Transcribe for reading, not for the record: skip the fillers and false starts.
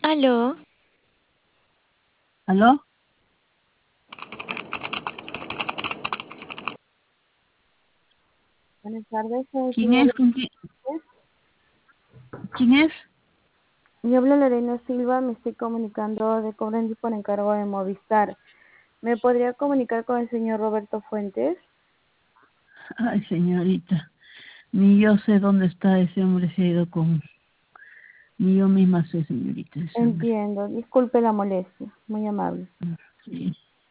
Aló, ¿Aló? Buenas tardes, ¿Quién señor. es? ¿Quién es? Me habla Lorena Silva, me estoy comunicando de Cobranzi por encargo de Movistar. ¿Me podría comunicar con el señor Roberto Fuentes? Ay, señorita, ni yo sé dónde está ese hombre, se ha ido con... Ni yo misma sé, señorita, ese hombre. Entiendo, disculpe la molestia, muy amable. Sí.